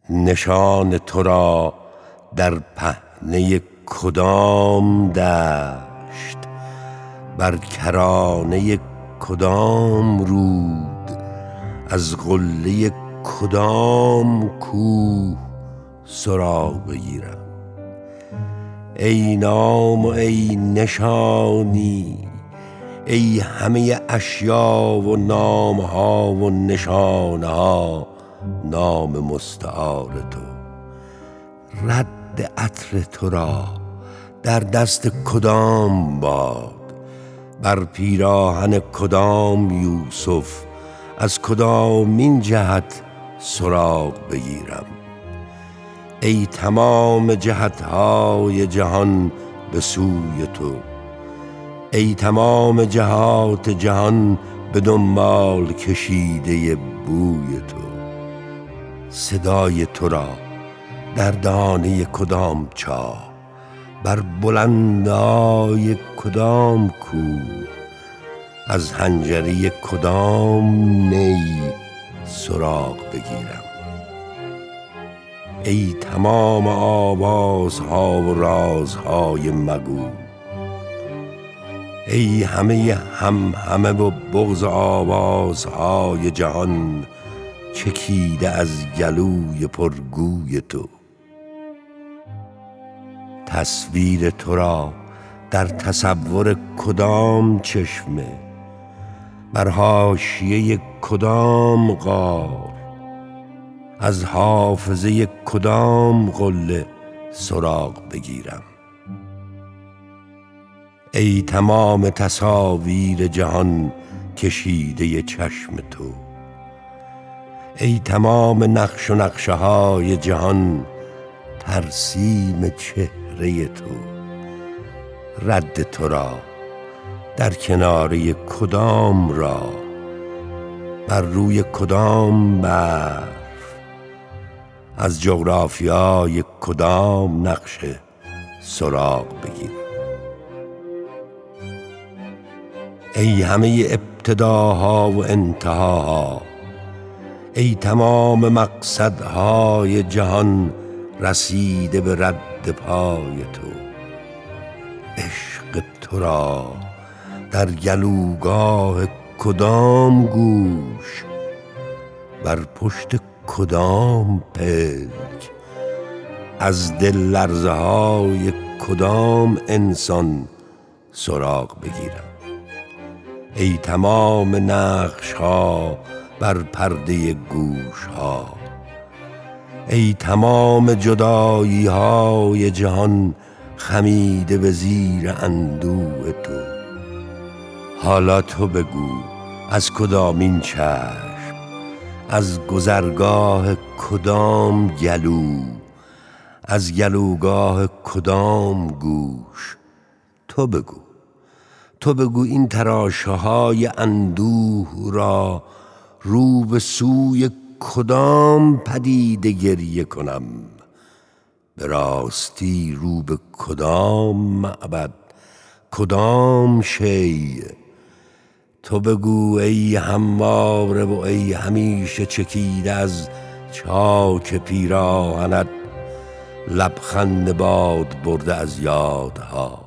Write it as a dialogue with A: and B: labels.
A: نشان تو را در پهنه کدام دشت، بر کرانه کدام رود، از قله کدام کوه سراغ بگیرم؟ ای نام و ای نشانی، ای همه اشیا و نامها و نشانها نام مستعار تو. رد عطر تو را در دست کدام باد، بر پیراهن کدام یوسف از کدامین جهت سراغ بگیرم؟ ای تمام جهتهای جهان به سوی تو، ای تمام جهات جهان به دنبال کشیده بوی تو. صدای تو را در دانه کدام چاه، بر بلندای کدام کوه، از حنجره کدام نی سراغ بگیرم؟ ای تمام آوازها و رازهای مگو، ای همه همه و بغض آوازهای جهان چکیده از گلوی پرگوی تو. تصویر تو را در تصور کدام چشمه، بر حاشیه کدام غار، از حافظه کدام قله سراغ بگیرم؟ ای تمام تصاویر جهان کشیده چشم تو، ای تمام نقش و نقشه های جهان ترسیم چهره تو. رد تو را در کناره کدام راه، بر روی کدام برف، از جغرافیای کدام نقشه سراغ بگیر؟ ای همه ابتداها و انتهاها، ای تمام مقصدهای جهان رسیده به رد پای تو. عشق تو را در گلوگاه کدام گوش، بر پشت کدام پلک، از دل لرزه های کدام انسان سراغ بگیرم؟ ای تمام نقش ها بر پرده گوش ها، ای تمام جدایی های جهان خمیده به زیر اندوه تو. حالا تو بگو از کدامین چشم، از گذرگاه کدام گلو، از گلوگاه کدام گوش؟ تو بگو، تو بگو این تراشه های اندوه را رو به سوی کدام پدیده گریه کنم؟ به راستی رو به کدام معبد، کدام شی؟ تو بگو ای همواره و ای همیشه چکیده از چاک پیراهنت، لبخند باد برده از یادها.